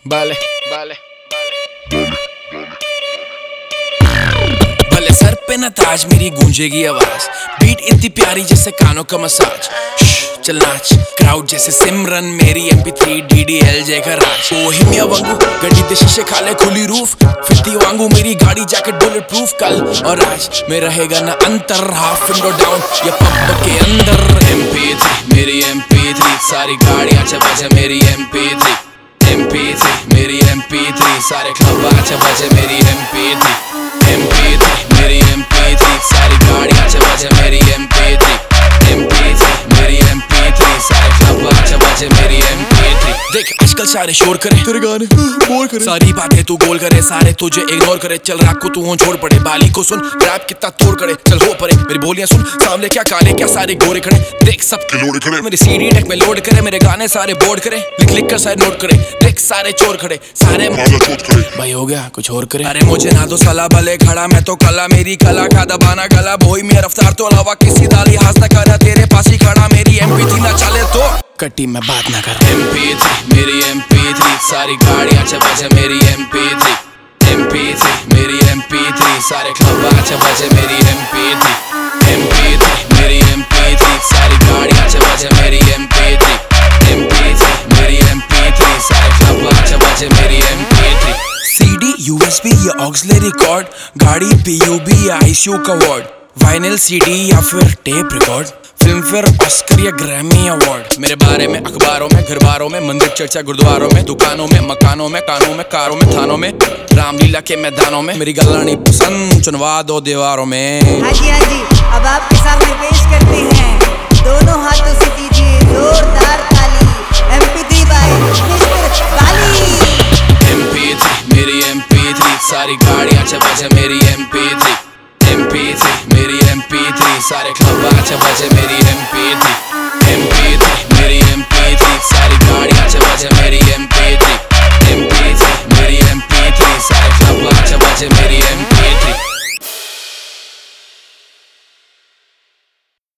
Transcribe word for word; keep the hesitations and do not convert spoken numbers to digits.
Vale, vale, भले sir पे न ताज मेरी गूंजेगी आवाज, बीट इतनी प्यारी जैसे कानों का मसाज। चल नाच क्राउड जैसे सिमरन, मेरी M P three D D L J का राज। बोहेमिया वांगू गड्डी दे शीशे खाले खुली रूफ, फिफ्टी वांगू मेरी गाड़ी जैकेट बुलेट प्रूफ। कल और आज में रहेगा ना अंतर, हाफ विंडो डाउन या पब के अंदर। एम पी थ्री मेरी एम पी थ्री, सारी गाड़ियां चबाचे मेरी M P three. M P three मेरी एम पी थ्री, सारे क्लब आचे बजे मेरी M P three. M P three मेरी एम पी थ्री, सारी गाड़ियां चबाचे मेरी M P three. M P three मेरी एम पी थ्री, सारे क्लब आचे बजे मेरी एम पी थ्री। देख आजकल सारे शोर करे, तेरे गाने बोर करे, सारी बातें तू गोल करे, सारे तुझे इग्नोर करे। चल रात को तू हो छोड़ पड़े, बाली को सुन रैप कितना तोड़ करे। चल हो परे मेरी बोलियां सुन, सामने क्या काले क्या सारे गोरे खड़े। देख सब लोड खड़े, मेरी सीडी डेक में लोड करे, मेरे गाने सारे बोर्ड करे। लिख लिख कर सारे नोट करे, देख सारे चोर खड़े, सारे भाई हो गया कुछ और करे। अरे मुझे ना दो सलाह, भले खड़ा मैं तो कला, मेरी कला का दबाना गला। बोई मेरा रफ्तार तो अलावा किसी दा लिहाज न करा, तेरे पास ही खड़ा मेरी एम पी थ्री ना चले तो कट्टी में बात ना कर। एम पी थ्री मेरी एम पी थ्री, सारी गाड़ियां चबाचे मेरी M P three. M P three मेरी एम पी थ्री, सारे क्लब आचे बजे मेरी M P three. M P three मेरी एम पी थ्री, सारी गाड़ियां चबाचे मेरी M P three. M P three मेरी एम पी थ्री, सारे क्लब आचे बजे मेरी M P three. CD USB या ऑक्सिलरी रिकॉर्ड, गाड़ी पीयूबी या आईसीयू का वार्ड, वाइनिल सीडी या फिर tape record, Filmfare Oscar या ग्रैमी अवार्ड। मेरे बारे में अखबारों में, घर बारों में, मंदिर चर्चा गुरुद्वारों में, दुकानों में, मकानों में, कानों में, कारों में, थानों में, रामलीला के मैदानों में। मेरी गलानी पसंद चुनवा दो दीवारों में। हाँ जी हाँ जी, अब आपके सामने पेश करते हैं, दोनों हाथों से दीजिए जोरदार ताली, M P three by mister Bali. M P three मेरी एम पी थ्री, सारी गाड़ियां चबाचे मेरी M P three. M P three मेरी एम पी थ्री, सारे क्लब आचे बजे मेरी एम